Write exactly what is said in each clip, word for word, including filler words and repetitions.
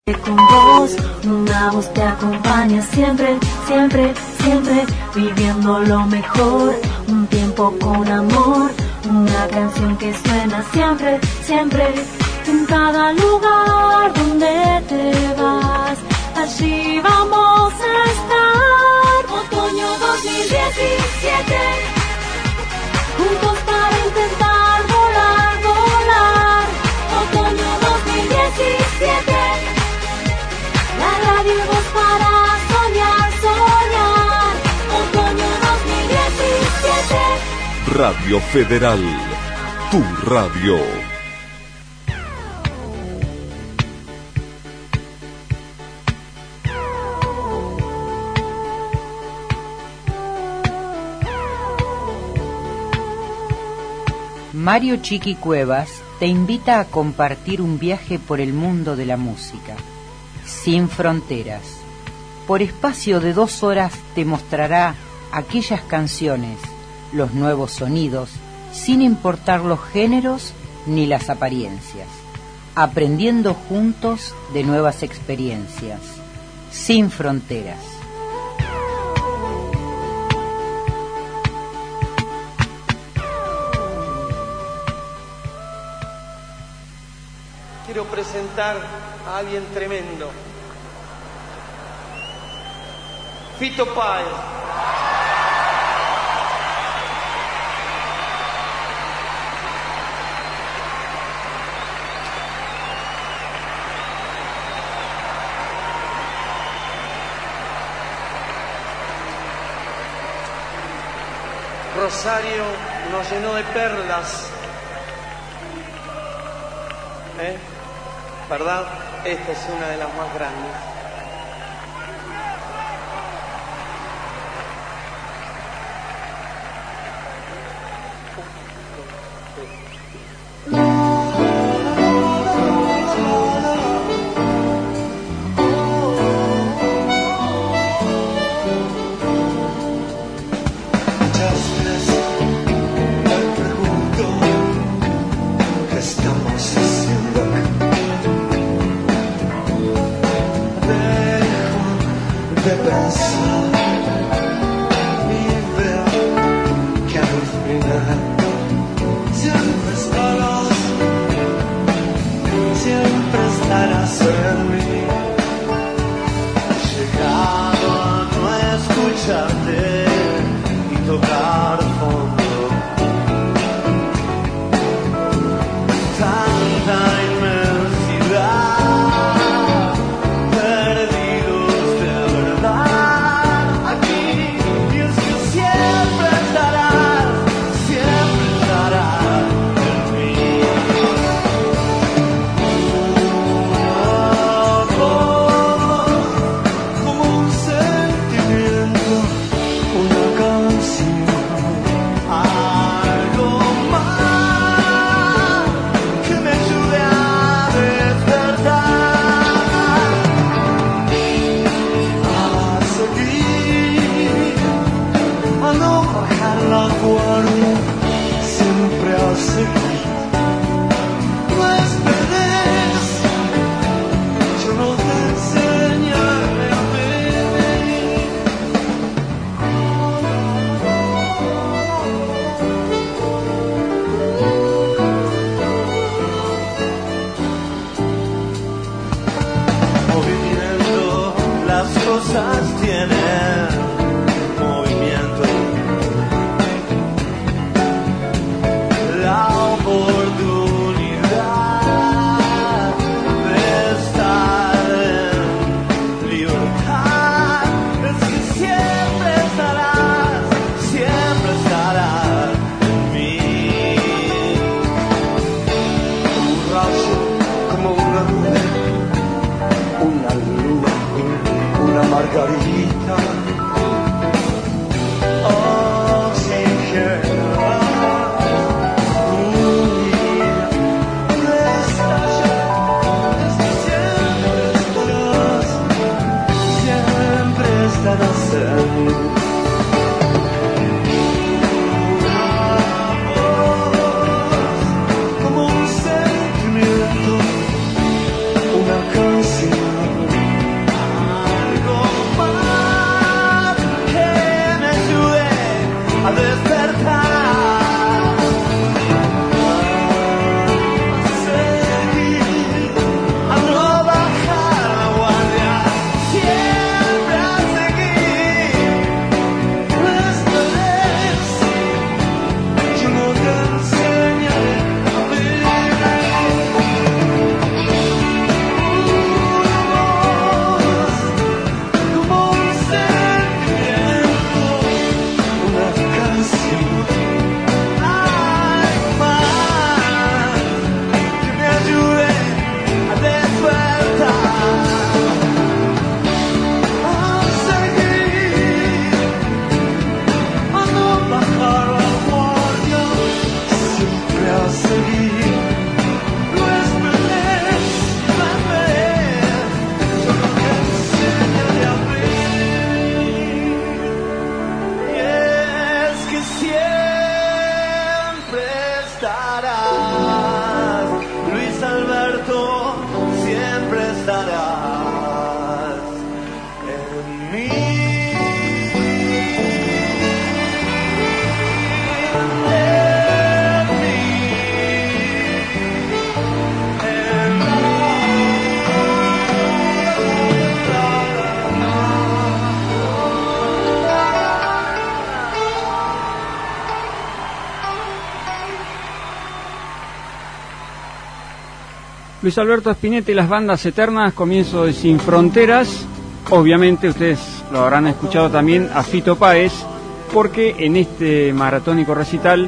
Con vos, una voz te acompaña siempre, siempre, siempre, viviendo lo mejor, un tiempo con amor, una canción que suena siempre, siempre, en cada lugar donde te vas, allí vamos a estar. Otoño dos mil diecisiete, juntos para intentar volar, volar. Otoño dos mil diecisiete. La radio y voz para soñar, soñar. Otoño dos mil diecisiete. Radio Federal, tu radio. Mario Chiqui Cuevas te invita a compartir un viaje por el mundo de la música. Sin fronteras. Por espacio de dos horas te mostrará aquellas canciones, los nuevos sonidos, sin importar los géneros ni las apariencias, aprendiendo juntos de nuevas experiencias. Sin fronteras. Quiero presentar a alguien tremendo. Fito Páez. Rosario nos llenó de perlas. ¿Eh? ¿Verdad? Esta es una de las más grandes. Como un sentimiento, una canción. estarás en mí. Luis Alberto Spinetta y las bandas eternas, comienzo de Sin Fronteras. Obviamente ustedes lo habrán escuchado también a Fito Páez, porque en este maratónico recital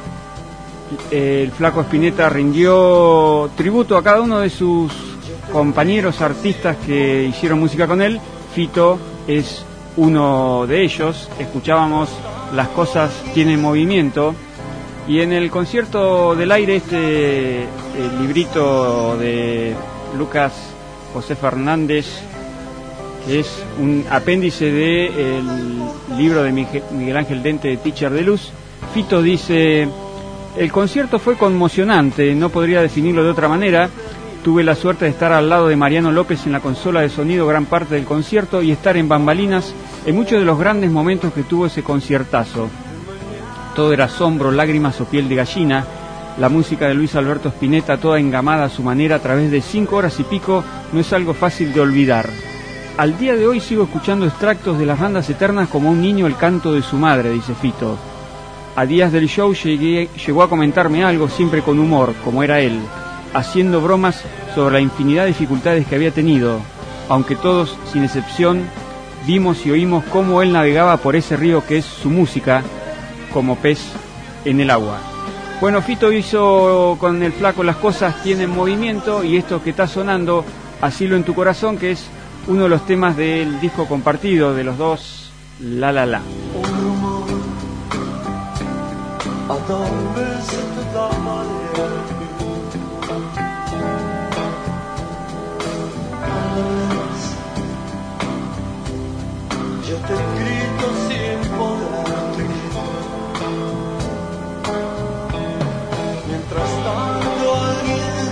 eh, el flaco Spinetta rindió tributo a cada uno de sus compañeros artistas que hicieron música con él. Fito es uno de ellos. Escuchábamos Las cosas tienen movimiento. Y en el concierto del aire, este el librito de Lucas José Fernández, que es un apéndice del libro de Miguel Ángel Dente de Teacher de Luz, Fito dice: el concierto fue conmocionante, no podría definirlo de otra manera. Tuve la suerte de estar al lado de Mariano López en la consola de sonido gran parte del concierto y estar en bambalinas en muchos de los grandes momentos que tuvo ese conciertazo. Todo era asombro, lágrimas o piel de gallina. La música de Luis Alberto Spinetta, toda engamada a su manera a través de cinco horas y pico, no es algo fácil de olvidar. Al día de hoy sigo escuchando extractos de las bandas eternas como un niño el canto de su madre, dice Fito. A días del show llegué, llegó a comentarme algo, siempre con humor, como era él, haciendo bromas sobre la infinidad de dificultades que había tenido, aunque todos, sin excepción, vimos y oímos cómo él navegaba por ese río que es su música, como pez en el agua. Bueno, Fito hizo con el flaco Las cosas tienen movimiento, y esto que está sonando, Asilo en tu corazón, que es uno de los temas del disco compartido de los dos, La La La. Un rumor adormece toda manera. Yo te grito sin poderte gritar. Mientras tanto alguien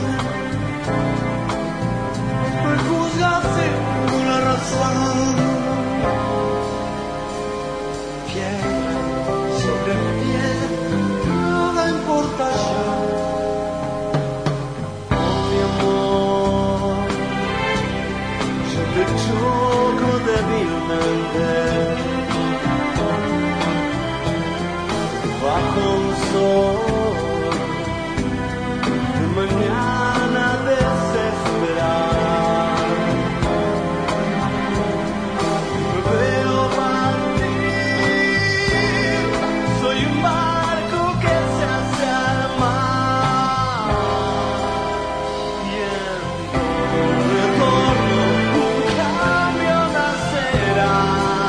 me juzga sin una razón. Piel sobre piel, nada importa ya. Oh, mi amor, yo te choco débilmente bajo un sol de mañana desesperada. Me veo partir, soy un barco que se hace al mar, y en todo retorno un cambio nacerá.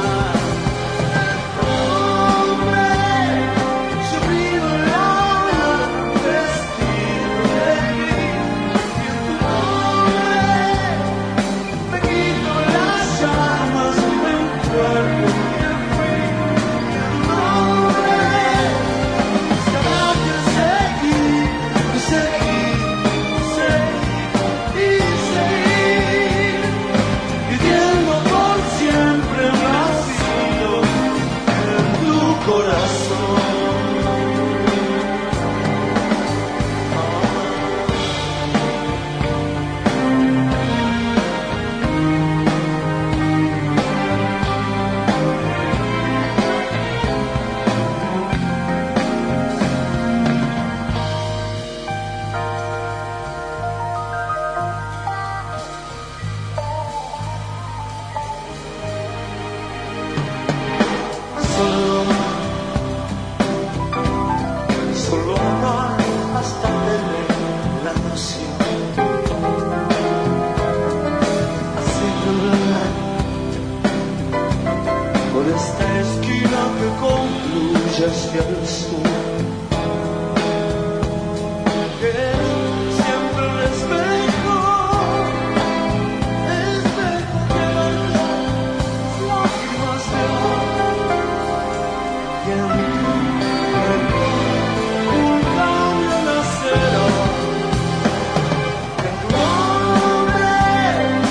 Hombre, yo vivo en la luna, vestido de gris, y tu nombre me quito las llamas de un cuerpo que fui. Tu nombre sabrá que seguir, seguir, seguir y seguir, pidiendo por siempre un asilo en tu corazón. Solo amar, solo amar hasta tener la noción. Así por esta esquina que concluye hacia el sur, que siempre el espejo, espejo de las lágrimas de amor. Y en tu un cambio nacerá. En tu nombre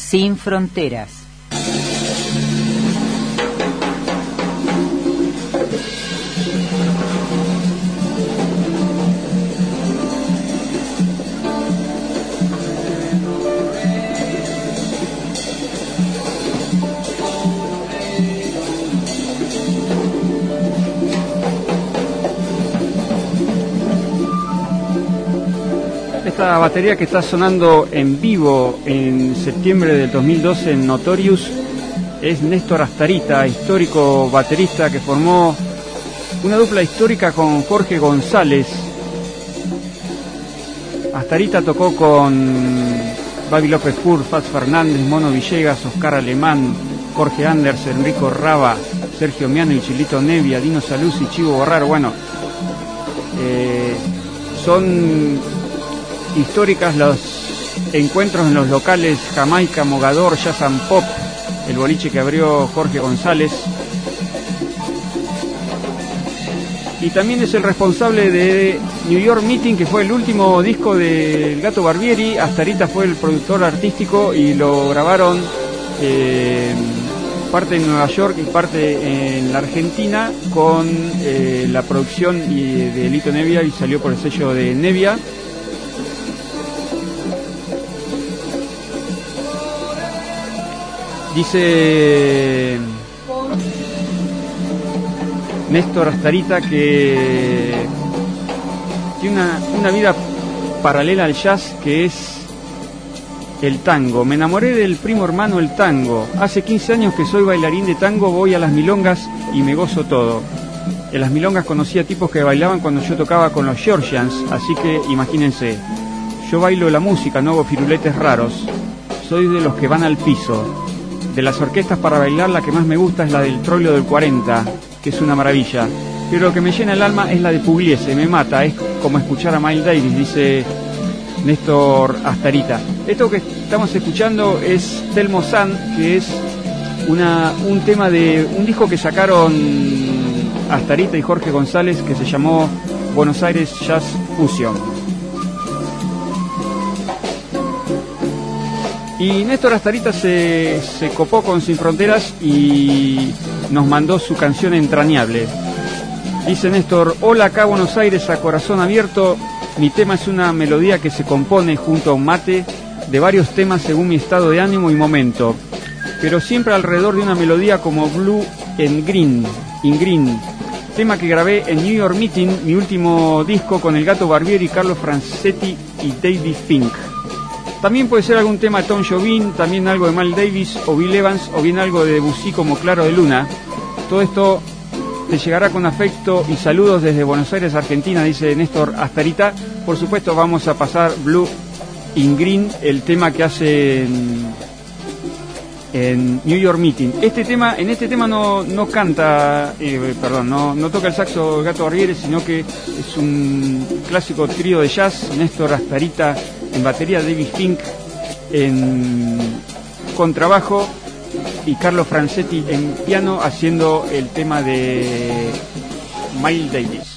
Sin Fronteras. Esta batería que está sonando en vivo en septiembre del dos mil doce en Notorious es Néstor Astarita, histórico baterista que formó una dupla histórica con Jorge González. Astarita tocó con Babi López Fur, Fats Fernández, Mono Villegas, Oscar Alemán, Jorge Anders, Enrico Raba, Sergio Miano y Chilito Nevia, Dino Saluzzi, Chivo Borraro. Bueno, eh, son históricas los encuentros en los locales Jamaica, Mogador, Jazz and Pop, el boliche que abrió Jorge González. Y también es el responsable de New York Meeting, que fue el último disco del Gato Barbieri. Astarita fue el productor artístico y lo grabaron eh, parte en Nueva York y parte en la Argentina con eh, la producción y, de Lito Nevia, y salió por el sello de Nevia. Dice Néstor Astarita que tiene una, una vida paralela al jazz, que es el tango. Me enamoré del primo hermano el tango. Hace quince años que soy bailarín de tango, voy a las milongas y me gozo todo. En las milongas conocí a tipos que bailaban cuando yo tocaba con los Georgians, así que imagínense. Yo bailo la música, no hago firuletes raros. Soy de los que van al piso. De las orquestas para bailar, la que más me gusta es la del Troilo del cuarenta, que es una maravilla. Pero lo que me llena el alma es la de Pugliese, me mata, es como escuchar a Miles Davis, dice Néstor Astarita. Esto que estamos escuchando es Telmo San, que es una, un tema de un disco que sacaron Astarita y Jorge González, que se llamó Buenos Aires Jazz Fusion. Y Néstor Astarita se, se copó con Sin Fronteras y nos mandó su canción entrañable. Dice Néstor: hola, acá Buenos Aires a corazón abierto. Mi tema es una melodía que se compone junto a un mate de varios temas según mi estado de ánimo y momento, pero siempre alrededor de una melodía como Blue and Green, in Green, tema que grabé en New York Meeting, mi último disco, con el Gato Barbieri, Carlos Francetti y David Fink. También puede ser algún tema de Tom Jobim, también algo de Miles Davis o Bill Evans, o bien algo de Debussy como Claro de Luna. Todo esto te llegará con afecto y saludos desde Buenos Aires, Argentina, dice Néstor Astarita. Por supuesto vamos a pasar Blue in Green, el tema que hace en, en New York Meeting. Este tema, en este tema no, no canta, eh, perdón, no, no toca el saxo Gato Barbieri, sino que es un clásico trío de jazz. Néstor Astarita en batería, David Fink en contrabajo y Carlos Francetti en piano, haciendo el tema de Miles Davis.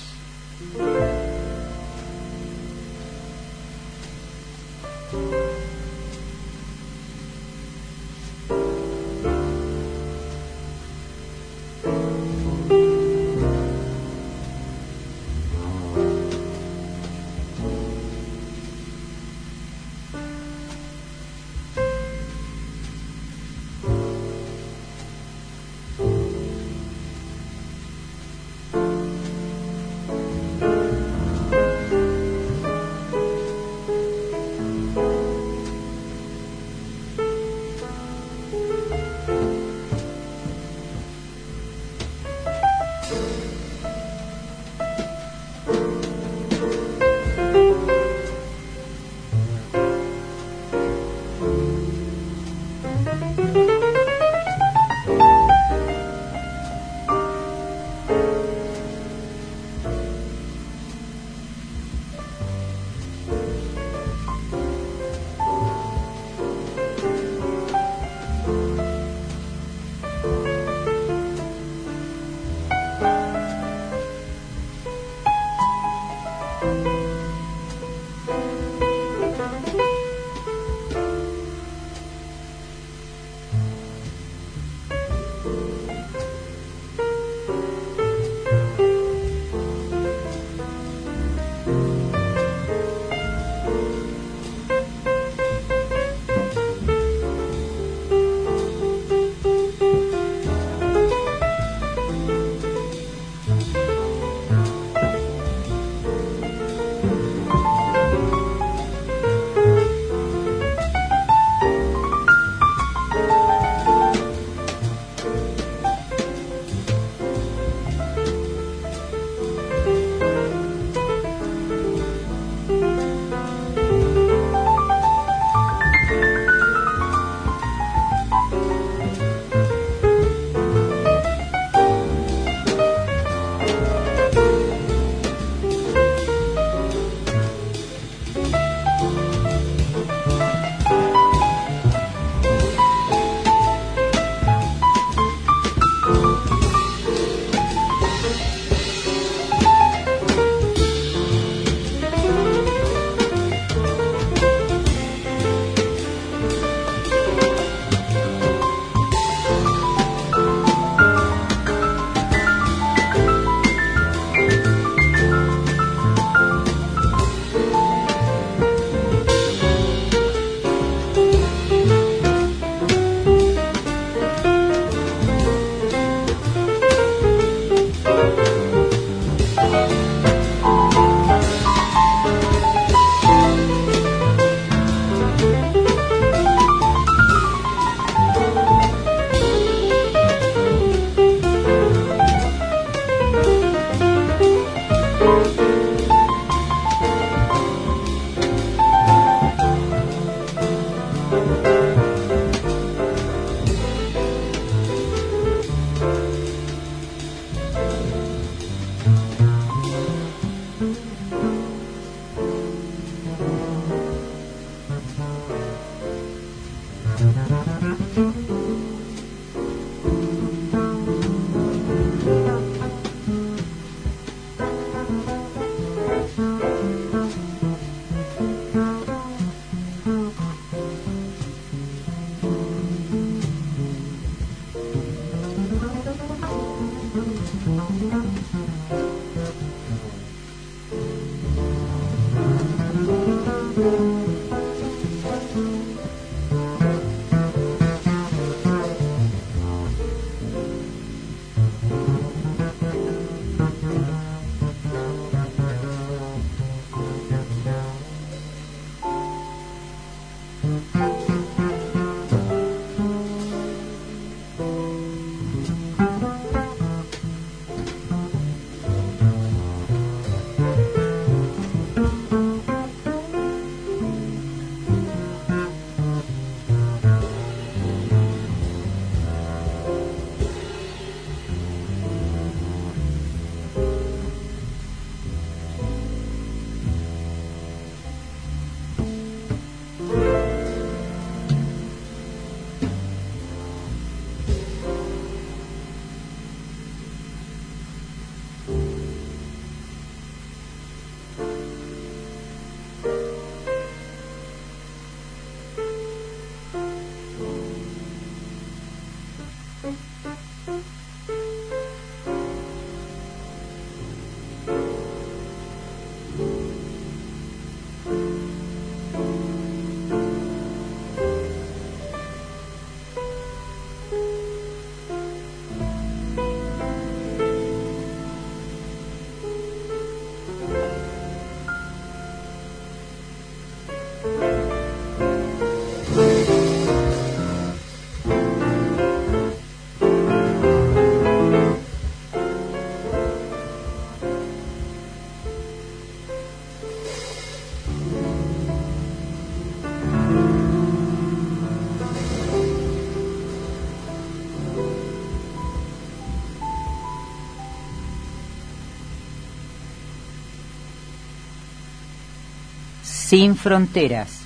Sin fronteras.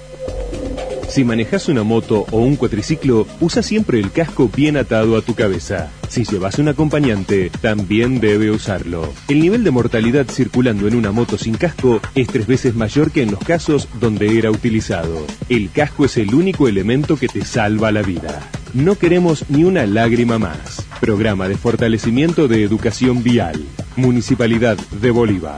Si manejas una moto o un cuatriciclo, usa siempre el casco bien atado a tu cabeza. Si llevas un acompañante, también debe usarlo. El nivel de mortalidad circulando en una moto sin casco es tres veces mayor que en los casos donde era utilizado. El casco es el único elemento que te salva la vida. No queremos ni una lágrima más. Programa de Fortalecimiento de Educación Vial. Municipalidad de Bolívar.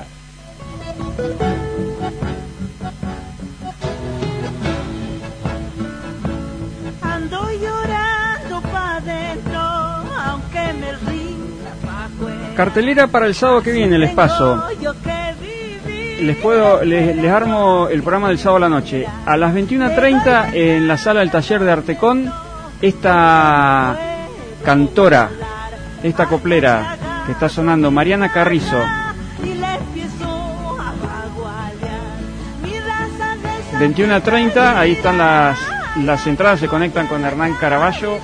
Cartelera para el sábado que viene, les paso. Les puedo, les, les armo el programa del sábado a la noche. A las veintiuna treinta en la sala del taller de Artecón, esta cantora, esta coplera que está sonando, Mariana Carrizo. veintiuna treinta, ahí están las, las entradas, se conectan con Hernán Caraballo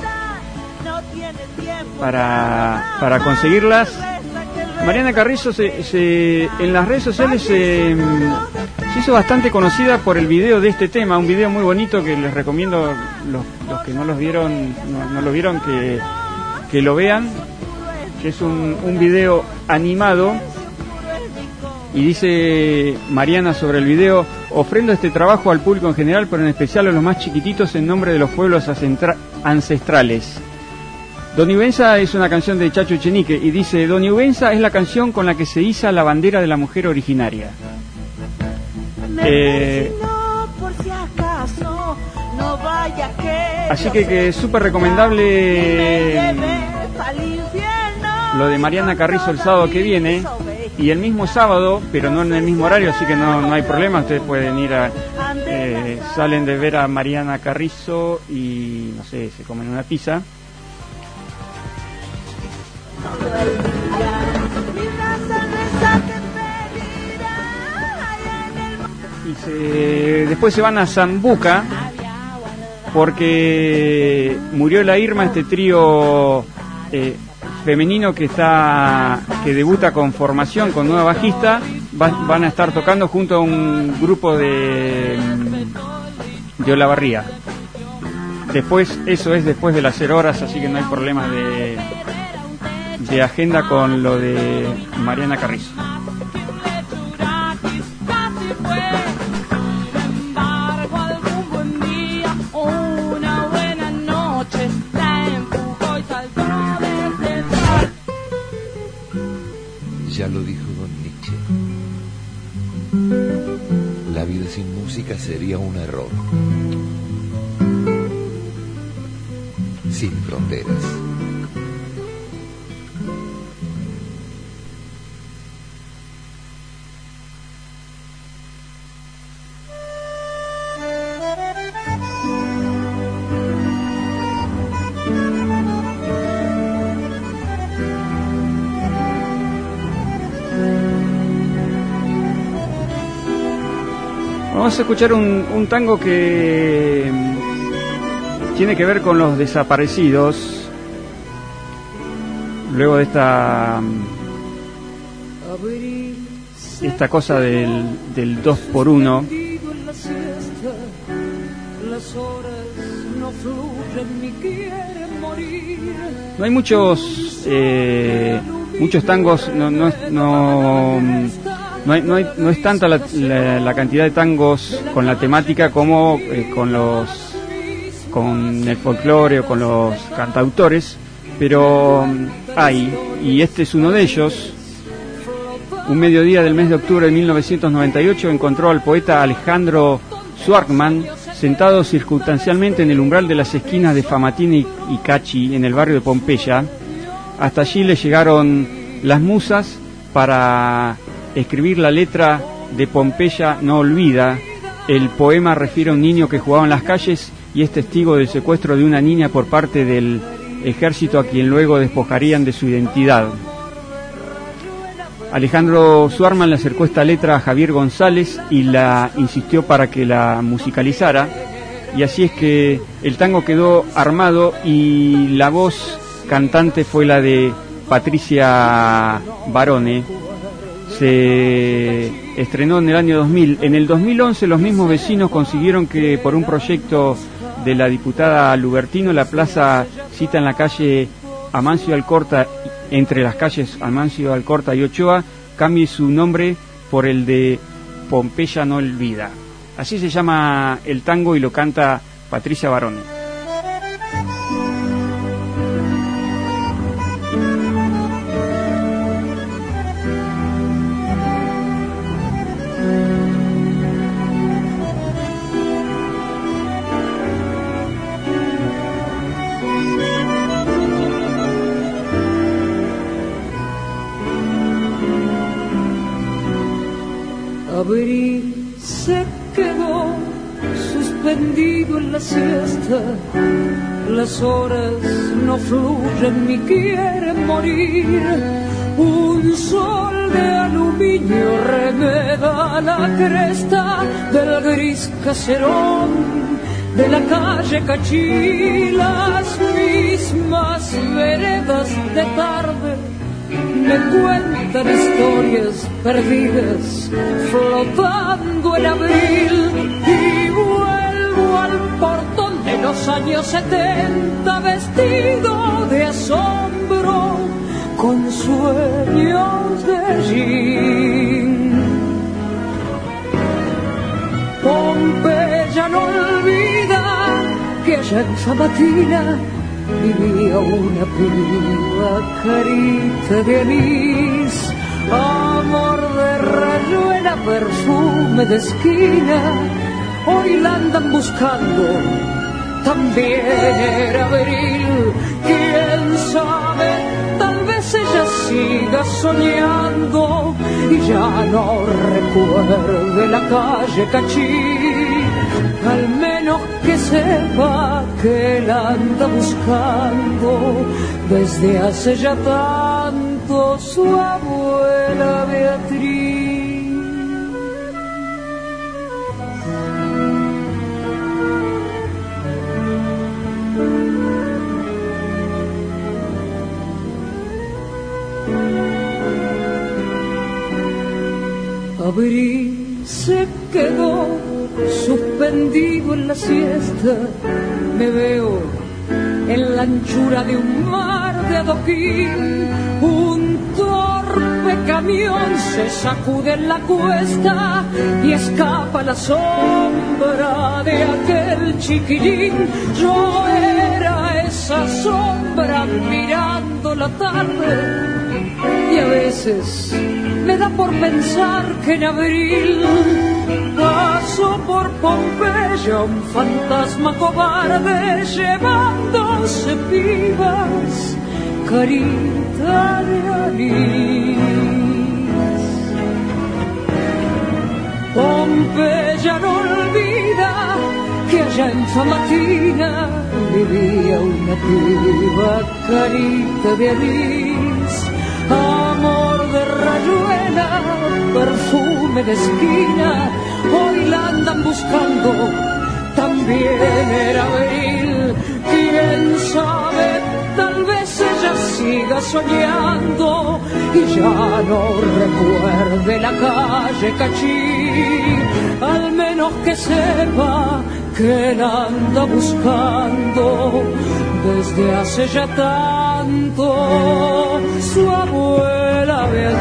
para, para conseguirlas. Mariana Carrizo se, se, en las redes sociales se, se hizo bastante conocida por el video de este tema, un video muy bonito que les recomiendo los, los que no los vieron, no, no lo vieron que, que lo vean, que es un, un video animado. Y dice Mariana sobre el video: ofrendo este trabajo al público en general, pero en especial a los más chiquititos, en nombre de los pueblos ancestrales. Don Ibenza es una canción de Chacho Echenique y dice: Don Ibenza es la canción con la que se iza la bandera de la mujer originaria. Eh, así que, que es súper recomendable lo de Mariana Carrizo el sábado que viene. Y el mismo sábado, pero no en el mismo horario, así que no, no hay problema, ustedes pueden ir a... Eh, salen de ver a Mariana Carrizo y, no sé, se comen una pizza. Y se, después se van a Zambuca, porque murió la Irma, este trío eh, femenino que está que debuta con formación, con nueva bajista. Va, van a estar tocando junto a un grupo de de Olavarría. Después, eso es después de las cero horas, así que no hay problema de de agenda con lo de Mariana Carrizo. Ya lo dijo don Nietzsche. La la vida sin música sería un error. Sin fronteras. Vamos a escuchar un, un tango que tiene que ver con los desaparecidos. Luego de esta esta cosa del, del dos por uno. No hay muchos eh, muchos tangos, no no, no No, hay, no, hay, no es tanta la, la, la cantidad de tangos con la temática como eh, con los con el folclore o con los cantautores, pero hay, y este es uno de ellos. Un mediodía del mes de octubre de mil novecientos noventa y ocho encontró al poeta Alejandro Suarman sentado circunstancialmente en el umbral de las esquinas de Famatina y, y Cachi, en el barrio de Pompeya. Hasta allí le llegaron las musas para escribir la letra de Pompeya no olvida. El poema refiere a un niño que jugaba en las calles y es testigo del secuestro de una niña por parte del ejército, a quien luego despojarían de su identidad. Alejandro Suarman le acercó esta letra a Javier González y la insistió para que la musicalizara, y así es que el tango quedó armado y la voz cantante fue la de Patricia Barone. Se estrenó en el año dos mil. En el dos mil once los mismos vecinos consiguieron que por un proyecto de la diputada Lubertino la plaza cita en la calle Amancio Alcorta, entre las calles Amancio Alcorta y Ochoa, cambie su nombre por el de Pompeya no olvida. Así se llama el tango y lo canta Patricia Barone. Abril se quedó suspendido en la siesta, las horas no fluyen ni quieren morir, un sol de aluminio remeda la cresta del gris caserón de la calle Cachí, las mismas veredas de tarde me cuentan historias perdidas flotando en abril, y vuelvo al portón de los años setenta vestido de asombro con sueños de jean. Pompeya no olvida que allá en Famatina vivía una piba carita de anís, amor de rayuela, perfume de esquina. Hoy la andan buscando, también era abril. Quién sabe, tal vez ella siga soñando y ya no recuerde la calle Cachí. Al menos que sepa que la anda buscando desde hace ya tanto su abuela Beatriz. Abril se quedó suspendido en la siesta, me veo en la anchura de un mar de adoquín, un torpe camión se sacude en la cuesta y escapa la sombra de aquel chiquilín. Yo era esa sombra mirando la tarde, y a veces me da por pensar que en abril a un fantasma cobarde llevándose vivas, carita de anís. Pompeya no olvida que allá en Famatina vivía una piba, carita de anís. Amor de rayuela, perfume de esquina, hoy la andan buscando, también era abril. Quién sabe, tal vez ella siga soñando y ya no recuerde la calle Cachí. Al menos que sepa que la anda buscando desde hace ya tanto su abuela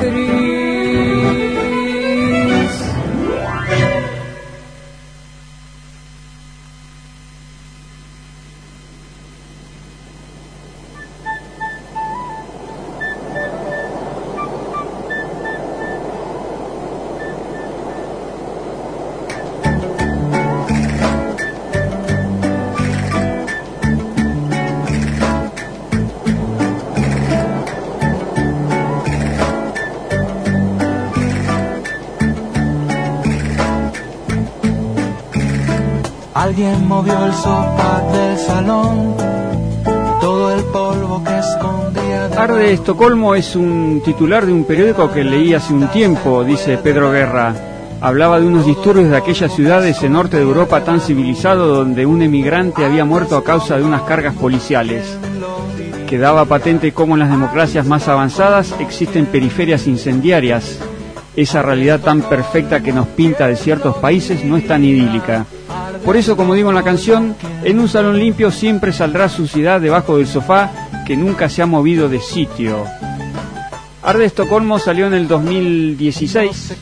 Beatriz. Alguien movió el sofá del salón, todo el polvo que escondía. Arde Estocolmo es un titular de un periódico que leí hace un tiempo, dice Pedro Guerra. Hablaba de unos disturbios de aquellas ciudades en norte de Europa tan civilizado donde un emigrante había muerto a causa de unas cargas policiales. Quedaba patente cómo en las democracias más avanzadas existen periferias incendiarias. Esa realidad tan perfecta que nos pinta de ciertos países no es tan idílica. Por eso, como digo en la canción, en un salón limpio siempre saldrá suciedad debajo del sofá que nunca se ha movido de sitio. Arde Estocolmo salió en el dos mil dieciséis,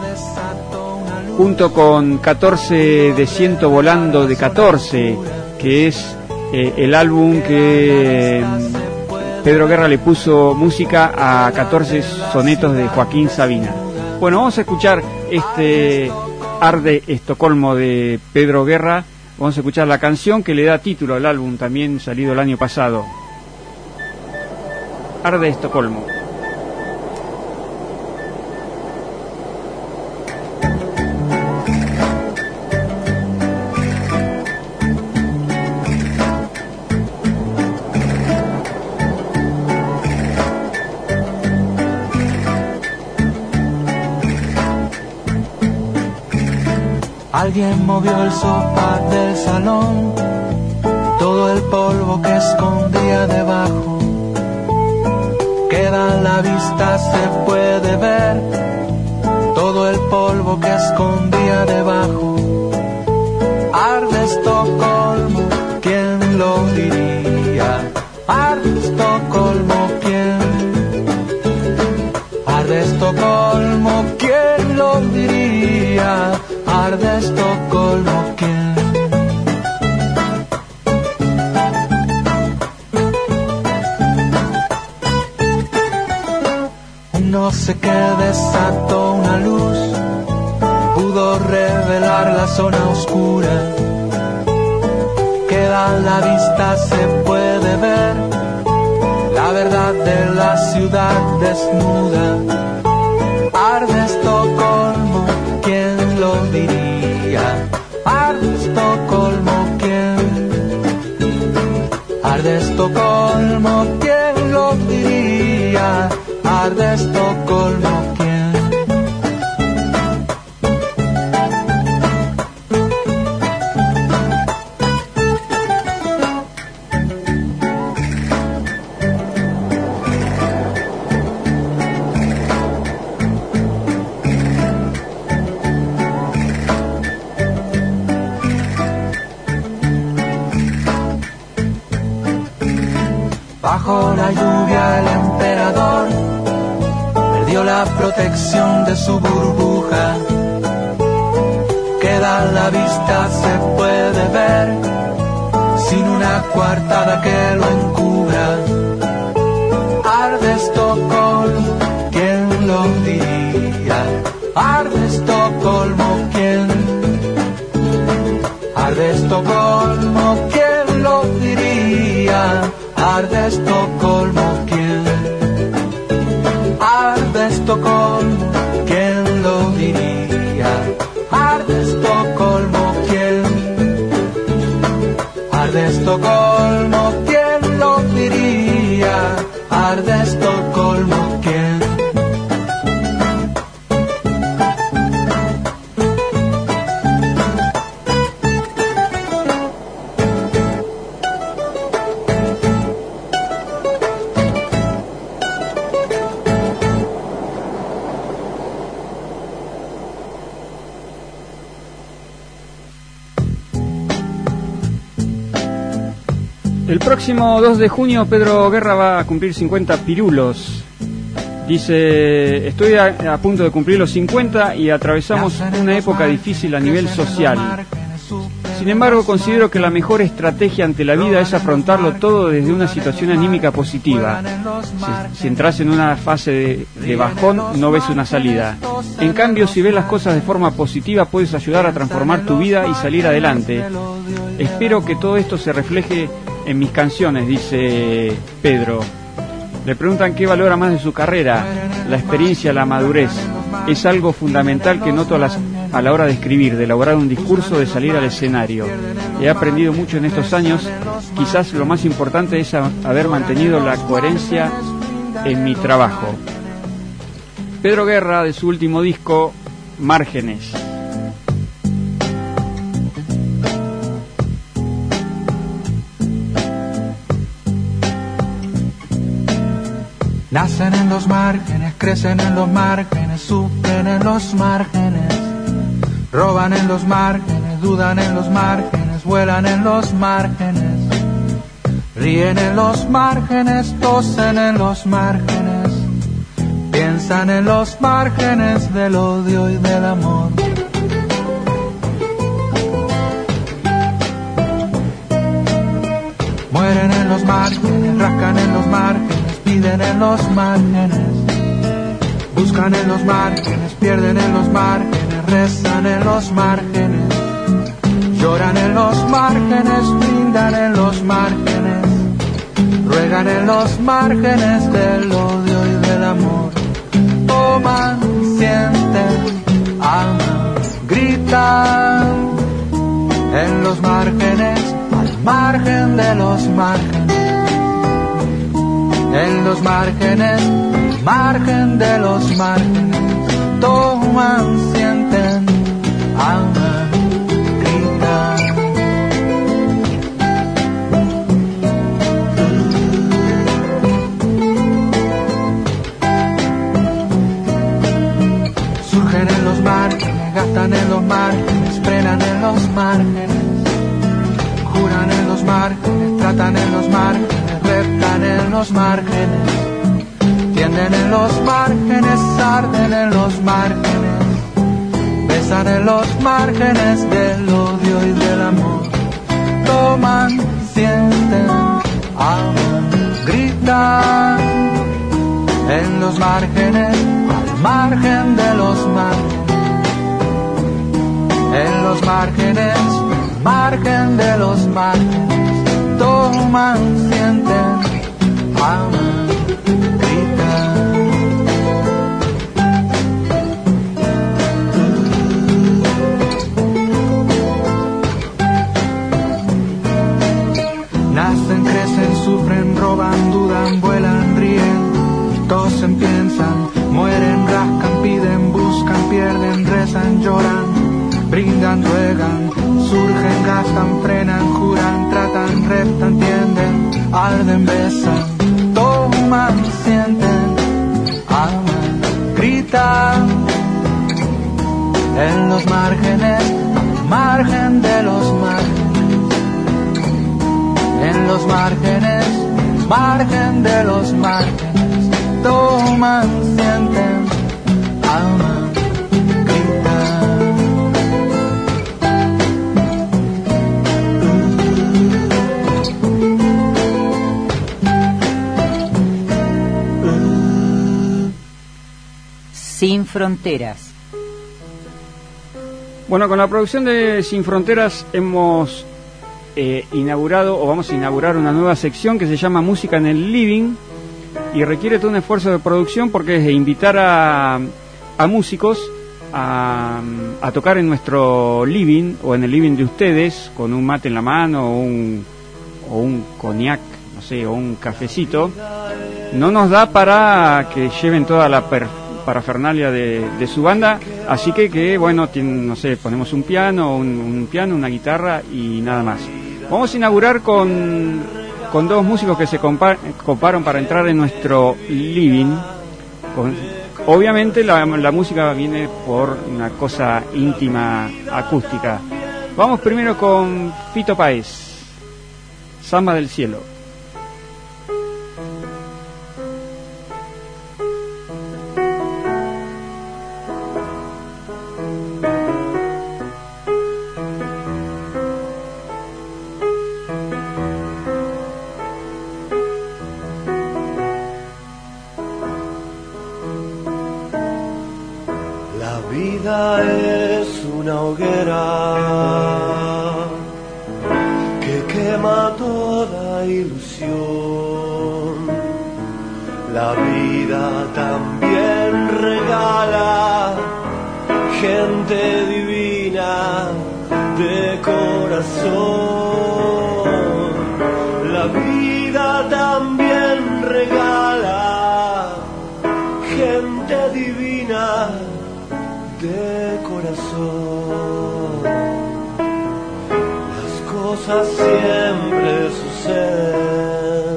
junto con catorce de ciento volando de catorce, que es eh, el álbum que eh, Pedro Guerra le puso música a catorce sonetos de Joaquín Sabina. Bueno, vamos a escuchar este Arde Estocolmo de Pedro Guerra. Vamos a escuchar la canción que le da título al álbum, también salido el año pasado. Arde Estocolmo. Alguien movió el sofá del salón, todo el polvo que escondía debajo. Queda a la vista, se puede ver, todo el polvo que escondía debajo. Arde Estocolmo, ¿quién lo diría? Arde Estocolmo, ¿quién? Arde Estocolmo, ¿quién lo diría? Arde Estocolmo, ¿quién? No sé qué desató una luz, pudo revelar la zona oscura. Queda a la vista, se puede ver la verdad de la ciudad desnuda. Arde Estocolmo, ¿quién lo diría? Arde Estocolmo, ¿quién? Arde Estocolmo, ¿quién lo diría? Arde Estocolmo, ¿quién? Bajo la lluvia el emperador perdió la protección de su burbuja. Queda a la vista, se puede ver, sin una coartada que lo encubra. Arde Estocolmo, ¿quién lo diría? Arde Estocolmo, ¿quién? Arde Estocolmo, ¿quién? Arde Estocolmo, ¿quién lo diría? Arde Estocolmo, ¿quién? El próximo dos de junio Pedro Guerra va a cumplir cincuenta pirulos. Dice, estoy a, a punto de cumplir los cincuenta y atravesamos una época difícil a nivel social. Sin embargo, considero que la mejor estrategia ante la vida es afrontarlo todo desde una situación anímica positiva. Si, si entras en una fase de, de bajón, no ves una salida. En cambio, si ves las cosas de forma positiva, puedes ayudar a transformar tu vida y salir adelante. Espero que todo esto se refleje en mis canciones, dice Pedro. Le preguntan qué valora más de su carrera. La experiencia, la madurez. Es algo fundamental que noto a, las, a la hora de escribir, de elaborar un discurso, de salir al escenario. He aprendido mucho en estos años. Quizás lo más importante es a, haber mantenido la coherencia en mi trabajo. Pedro Guerra, de su último disco, Márgenes. Nacen en los márgenes, crecen en los márgenes, sufren en los márgenes, roban en los márgenes, dudan en los márgenes, vuelan en los márgenes, ríen en los márgenes, tosen en los márgenes, piensan en los márgenes del odio y del amor. Mueren en los márgenes, rascan en los márgenes, piden en los márgenes, buscan en los márgenes, pierden en los márgenes, rezan en los márgenes, lloran en los márgenes, brindan en los márgenes, ruegan en los márgenes del odio y del amor. Toman, sienten, aman, gritan en los márgenes, al margen de los márgenes. En los márgenes, margen de los márgenes, toman, sienten, aman, gritan. Surgen en los márgenes, gastan en los márgenes, frenan en los márgenes, juran en los márgenes, tratan en los márgenes, reptan en los márgenes, tienden en los márgenes, arden en los márgenes, besan en los márgenes del odio y del amor. Toman, sienten, aman, gritan en los márgenes, al margen de los márgenes, en los márgenes, margen de los márgenes. Toman, sienten, aman, gritan. Nacen, crecen, sufren, roban, dudan, vuelan, ríen, tosen, piensan, mueren, rascan, piden, buscan, pierden, rezan, lloran, brindan, ruegan, surgen, gastan, frenan, juran, tratan, reptan, tienden, arden, besan, toman, sienten, aman, gritan en los márgenes, margen de los márgenes, en los márgenes, margen de los márgenes, toman, sienten, aman, gritan. Sin Fronteras. Bueno, con la producción de Sin Fronteras hemos eh, inaugurado, o vamos a inaugurar una nueva sección que se llama Música en el Living, y requiere todo un esfuerzo de producción porque es de invitar a, a músicos a, a tocar en nuestro living o en el living de ustedes con un mate en la mano o un, o un cognac, no sé, o un cafecito, no nos da para que lleven toda la per, parafernalia de, de su banda, así que, que bueno, tiene, no sé, ponemos un piano, un, un piano, una guitarra y nada más. Vamos a inaugurar con, con dos músicos que se compa, coparon para entrar en nuestro living. Con, obviamente la, la música viene por una cosa íntima, acústica. Vamos primero con Fito Páez, Samba del Cielo. Es una hoguera que quema toda ilusión. La vida también regala gente divina de corazón. La vida también regala gente divina de corazón. Las cosas siempre suceden,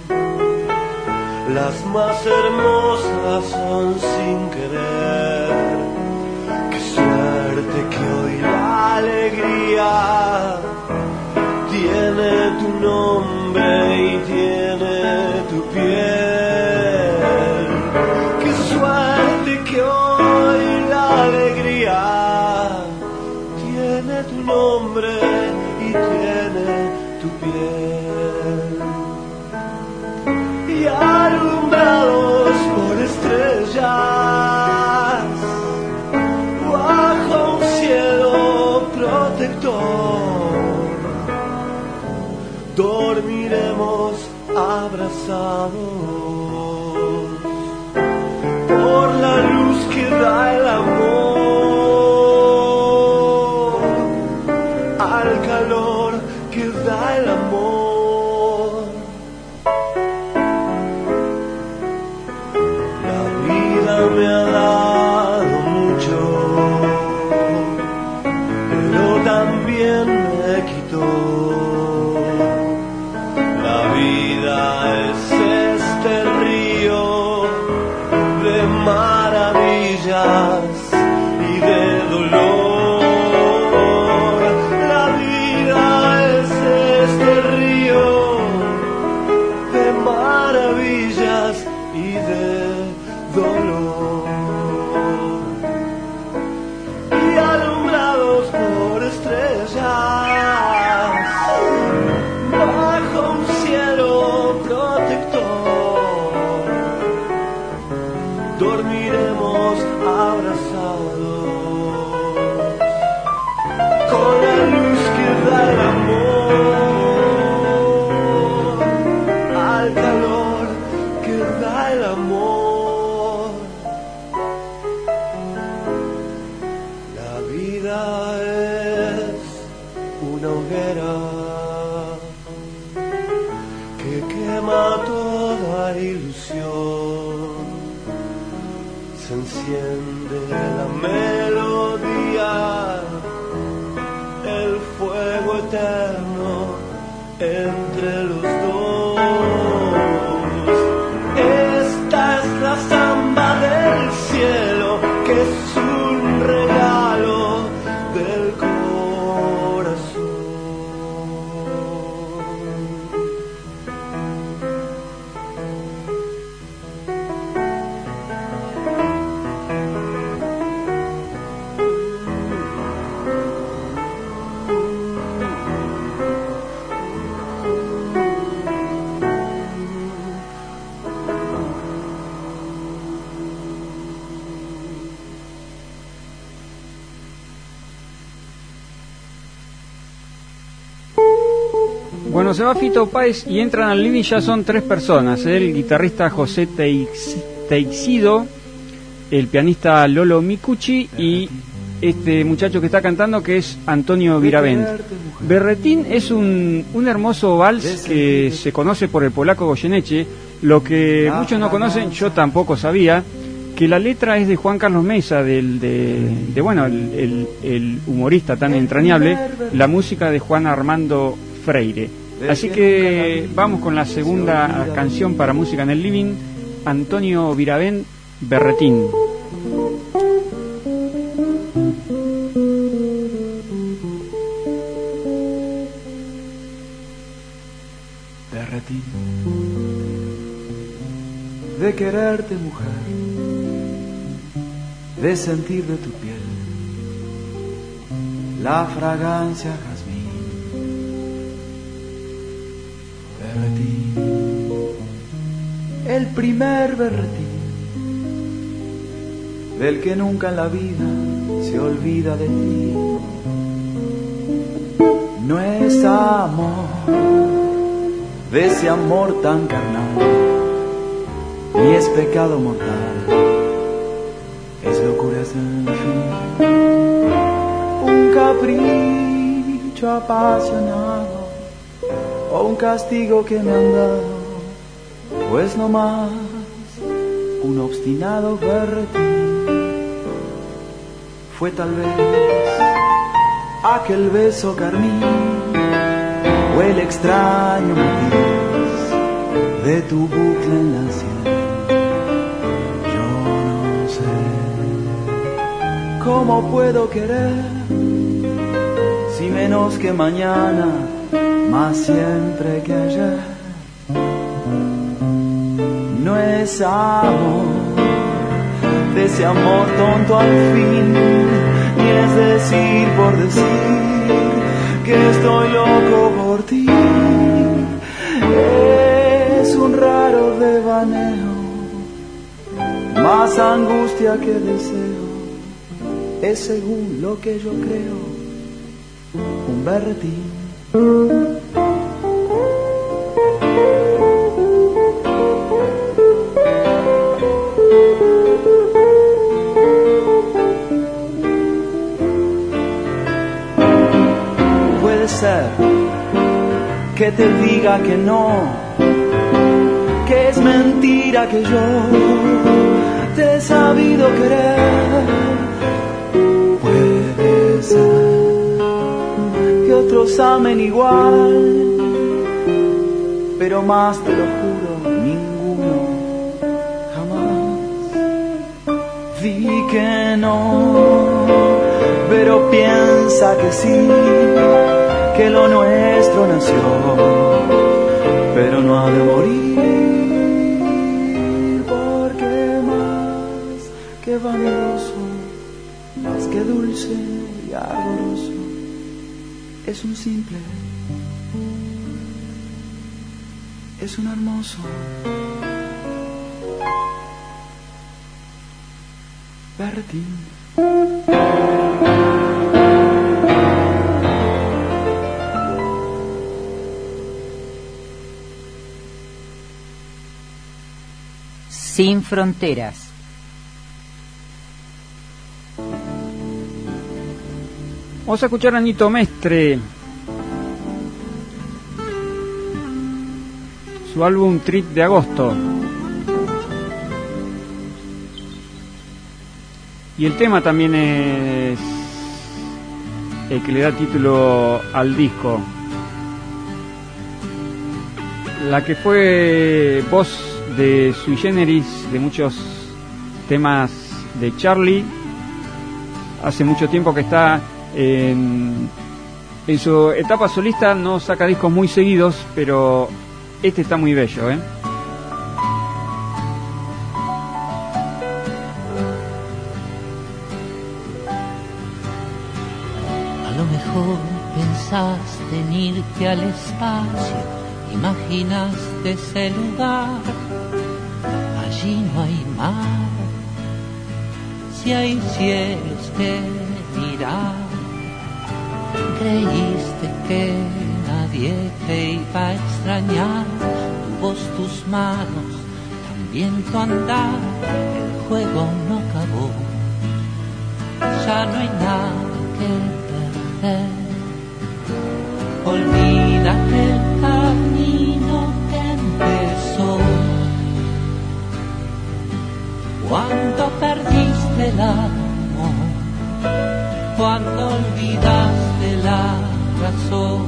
las más hermosas son sin querer. Qué suerte que hoy la alegría tiene tu nombre y tiene tu piel. Qué suerte que hoy la alegría tiene tu nombre y tiene tu piel. Y alumbrados por estrellas bajo un cielo protector, dormiremos abrazados por la luz que da el amor, al calor que da el amor. La vida me ha dado mucho, pero también me quitó. La vida es este río de maravillas y de dolor. La vida es este río de maravillas y de dolor. Y alumbrados por estrellas bajo un cielo protector, dormiremos abrazados con la luz que da el amor, al calor que da el amor. La vida es una hoguera que quema toda ilusión. Se enciende la melodía, el fuego eterno entre los dos. Esta es la samba del cielo, que es un regalo del corazón. Bueno, se va Fito Páez y entran al living, ya son tres personas. El guitarrista José Teix, Teixido, el pianista Lolo Micucci y este muchacho que está cantando, que es Antonio Viravent. Berretín es un, un hermoso vals que se conoce por el polaco Goyeneche. Lo que muchos no conocen, yo tampoco sabía, que la letra es de Juan Carlos Mesa, del, de, de bueno, el, el, el humorista tan entrañable, la música de Juan Armando Freire. Así que vamos con la segunda canción para Música en el Living, Antonio Viravent, Berretín. Berretín, de quererte mujer, de sentir de tu piel la fragancia jazmín. Berretín, el primer berretín, del que nunca en la vida se olvida de ti. No es amor, de ese amor tan carnal, ni es pecado mortal, es locura sin fin. Un capricho apasionado o un castigo que me han dado, pues no más un obstinado berretín. Fue tal vez aquel beso carmín o el extraño matiz de tu bucle en la sien. Yo no sé cómo puedo querer, si menos que mañana, más siempre que ayer. No es amor, de ese amor tonto al fin, ni es decir por decir que estoy loco por ti. Es un raro devaneo, más angustia que deseo. Es según lo que yo creo, un berretín. Ser que te diga que no, que es mentira que yo te he sabido querer. Puede ser que otros amen igual, pero más te lo juro, ninguno jamás. Di que no, pero piensa que sí, que lo nuestro nació, pero no ha de morir, porque más que vanidoso, más que dulce y ardoroso, es un simple, es un hermoso berretín. Sin fronteras. Vamos a escuchar a Nito Mestre, su álbum Trip de agosto, y el tema también es el que le da título al disco. La que fue voz de Sui Generis de muchos temas de Charlie, hace mucho tiempo que está en, en su etapa solista, no saca discos muy seguidos, pero este está muy bello, ¿eh? A lo mejor pensaste en irte al espacio, imaginaste ese lugar. Allí no hay mar, si hay cielos que mirar. Creíste que nadie te iba a extrañar, tu voz, tus manos, tan viento andar, el juego no acabó. Ya no hay nada que perder. Olvídate el camino que empezó. Cuando perdiste el amor, cuando olvidaste la razón,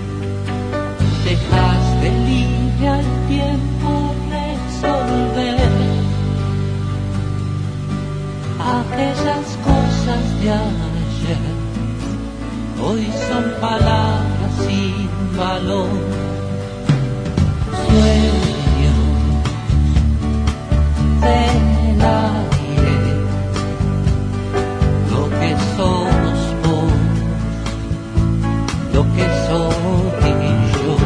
dejaste libre al tiempo resolver aquellas cosas de ayer. Hoy son palabras sin valor, sueños del aire, lo que sos vos, lo que soy yo.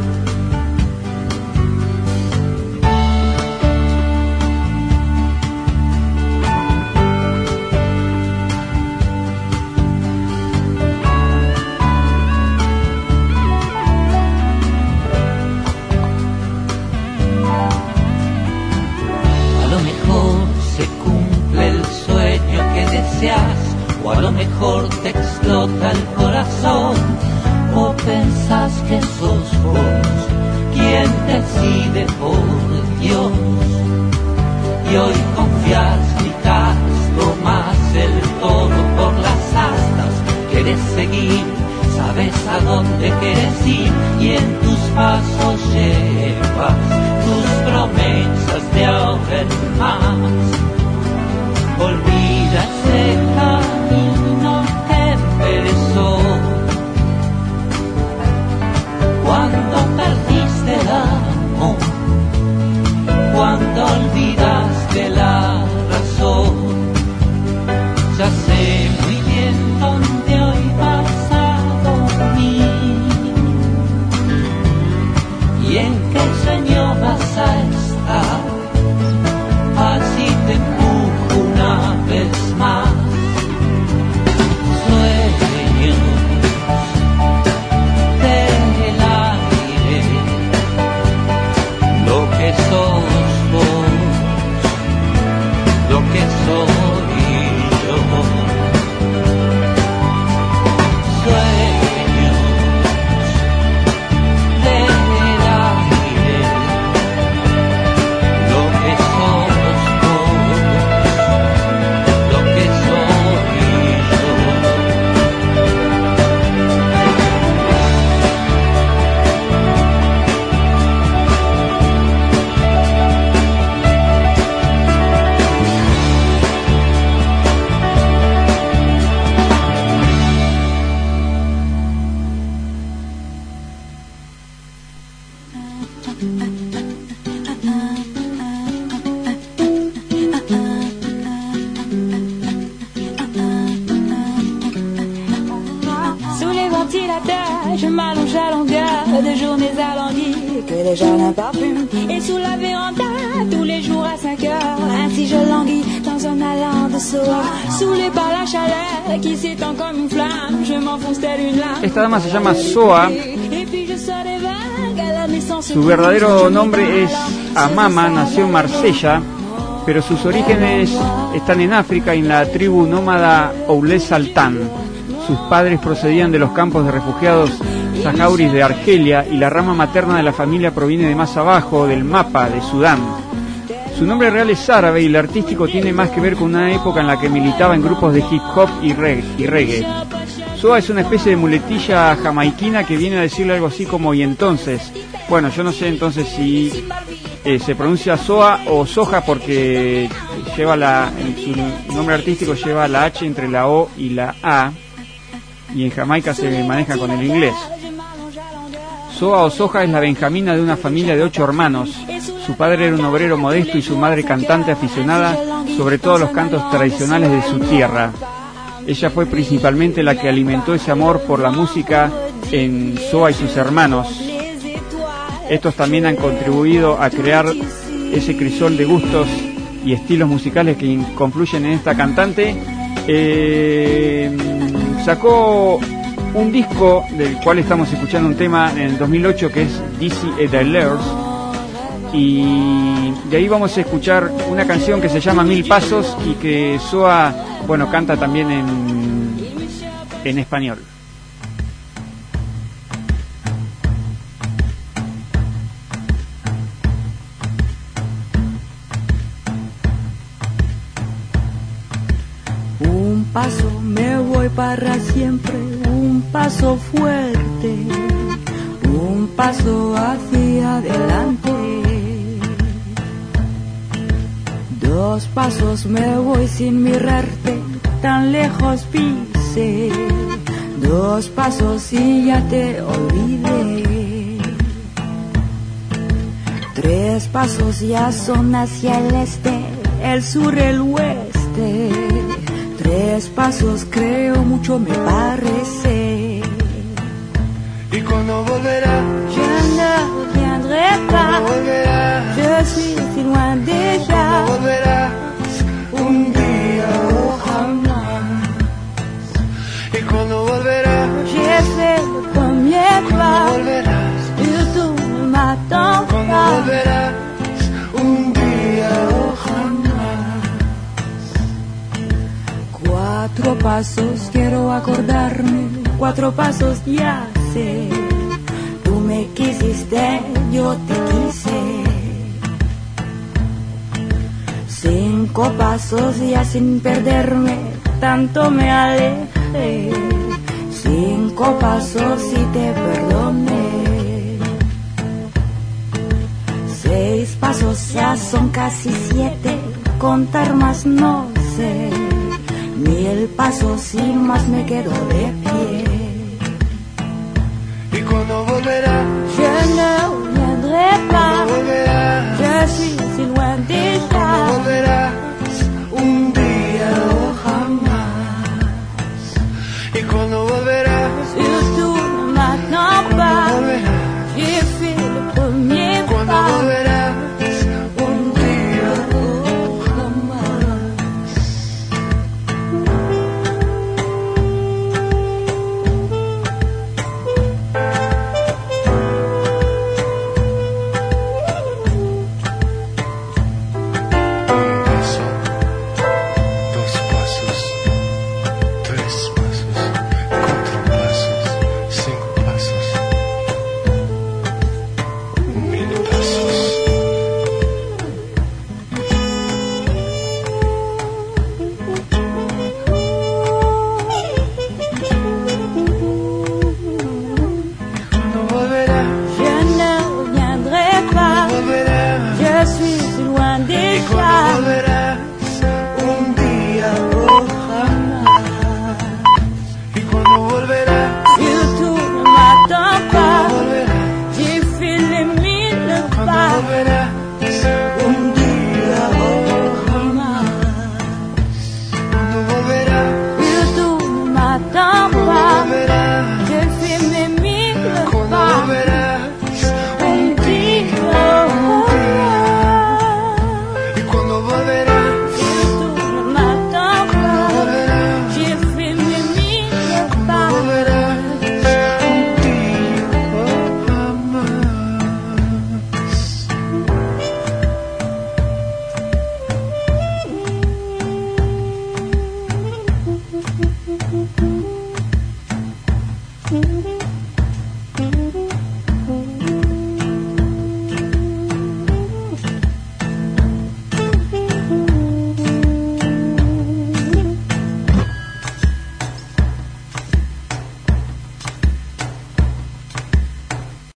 O a lo mejor te explota el corazón, o pensás que sos vos quien decide por Dios. Y hoy confías, gritás, tomás el toro por las astas, querés seguir, sabes a dónde querés ir, y en tus pasos llevas tus promesas de ahora en más. Olvida ese camino que empezó cuando perdiste el amor, cuando olvidaste la razón. Ya sé muy bien dónde hoy vas a dormir y en qué sueño vas a estar. Así te empujo una vez más. Sueños del aire, lo que sos vos, lo que soy yo. Sueños del aire, lo que sos. Je m'allonge à longueur de journées alanguies que les jardins parfument. Et sous la véranda, tous les jours à cinq heures, ainsi je languis dans un allant de soie. Saoulé par la chaleur qui s'étend comme une flamme, je m'enfonce telle une lame. Esta dama se llama Soa. Su verdadero nombre es Amama, nació en Marsella, pero sus orígenes están en África, en la tribu nómada Oulé Saltán. Sus padres procedían de los campos de refugiados sahauris de Argelia y la rama materna de la familia proviene de más abajo, del Mapa, de Sudán. Su nombre real es árabe y el artístico tiene más que ver con una época en la que militaba en grupos de hip hop y reggae. Y reggae. Soa es una especie de muletilla jamaiquina que viene a decirle algo así como y entonces. Bueno, yo no sé entonces si eh, se pronuncia Soa o Soja porque lleva la, en su nombre artístico lleva la H entre la O y la A. Y en Jamaica se maneja con el inglés. Soa o Soja es la benjamina de una familia de ocho hermanos. Su padre era un obrero modesto y su madre cantante aficionada sobre todo los cantos tradicionales de su tierra. Ella fue principalmente la que alimentó ese amor por la música en Soa y sus hermanos. Estos también han contribuido a crear ese crisol de gustos y estilos musicales que confluyen en esta cantante. Eh, sacó un disco del cual estamos escuchando un tema en el dos mil ocho que es Dizzy et Dailers, Y de ahí vamos a escuchar una canción que se llama Mil Pasos y que Soa, bueno, canta también en, en español. Un paso me voy para siempre, un paso fuerte, un paso hacia adelante. Dos pasos me voy sin mirarte, tan lejos pise. Dos pasos y ya te olvidé. Tres pasos ya son hacia el este, el sur, el oeste. Tres pasos creo mucho me parece. ¿Y cuando volverá? Je ne reviendrai pas. Je suis si loin déjà. ¿Cuándo volverás? Un día o jamás. ¿Y cuando volverás? J'ai fait le premier pas. ¿Cuándo volverás? Et tu ne m'attends pas. ¿Cuándo volverás? Un día o jamás. Cuatro pasos quiero acordarme, cuatro pasos ya sé. Tú me quisiste, yo te quise. Cinco pasos ya sin perderme, tanto me alejé. Cinco pasos y te perdoné. Seis pasos ya son casi siete, contar más no sé. Mil pasos y más me quedo de pie. ¿Y cuando volverás? Je ne reviendrai pas. ¿Cuándo volverás? Je suis si loin déjà. ¿Cuándo volverás? Un día o jamás. ¿Y cuando volverás? Si tú ne m'attends pas. ¿Cuándo volverás? J'ai fait le premier ¿Cuándo pas. volverás? Un día o Mm-hmm.